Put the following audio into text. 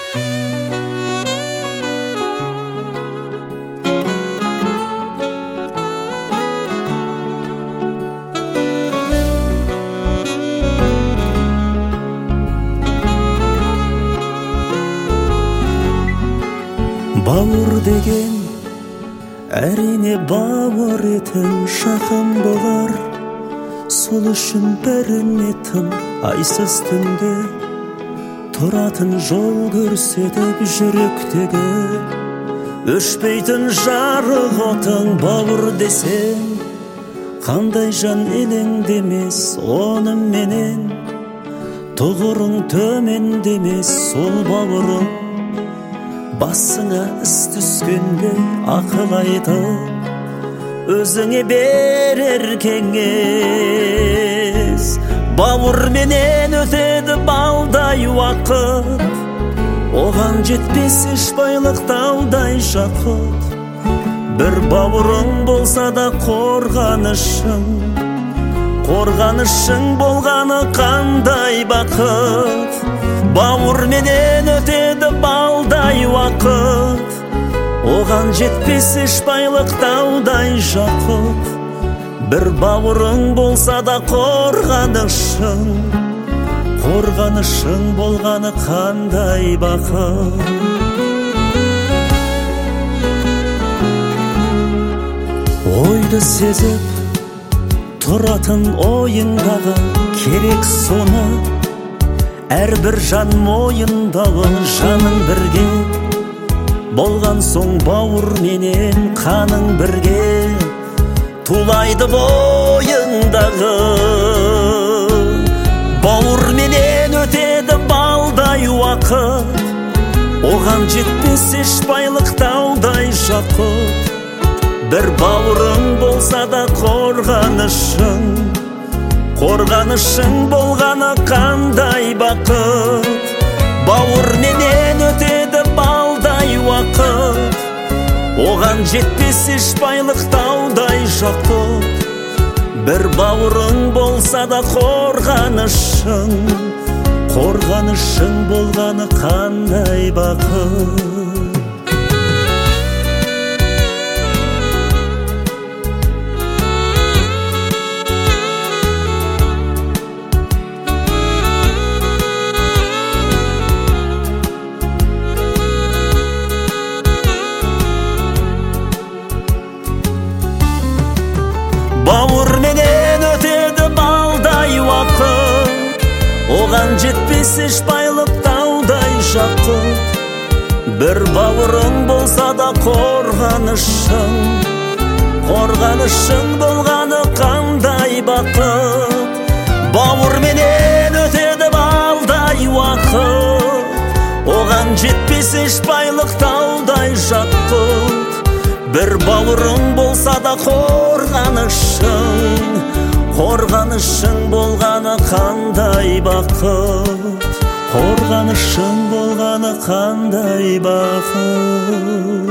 Бауыр деген әрине бауыр етің жақын болар. Сол үшін біріне тым айсыз түнде тұратын жол көрсетіп жүректегі өшпейтін жарық отың бауыр десең, қандай жан елеңдемес онымен, тұғырың төмендемес сол бауырың. Басыңа іс түскенде ақыл айтып, өзіңе берер кеңес. Бауыр менен өтеді балдай уақыт, оған жетпес еш байлық таудай жақұт. Бір бауырың болса да қорғанышың, қорғанышың болғаны қандай бақыт. Бауыр менен өтеді балдай уақыт, оған жетпес еш байлық таудай жақұт. Бір бауырың болса да қорғанышың, қорғанышың болғаны қандай бақыт. Ойды сезіп тұратын ойыңдағы керек соны, әрбір жан мойындауы жаның бірге болған соң бауыр менен қаның бірге тулайды бойыңдағы. Бауыр менен өтеді балдай уақыт, оған жетпес еш байлық таудай жақұт. Бір бауырың болса да қорғанышың, қорғанышың болғаны қандай бақыт. Бауыр менен өтеді балдай уақыт, оған жетпес еш байлық таудай жақұт. Бір бауырың болса да қорғанышың, қорғанышың болғаны қандай бақыт. Бауыр менен өтеді балдай уақыт, оған жетпес еш байлық таудай жақұт. Бір бауырың болса да қорғанышың, қорғанышың болғаны қандай бақыт. Бауыр менен өтеді балдай уақыт, оған жетпес еш байлық таудай жақұт. Бір бауырың болса да қорғанышың, қорғанышың болғаны қандай бақыт. Қорғанышың болғаны қандай бақыт.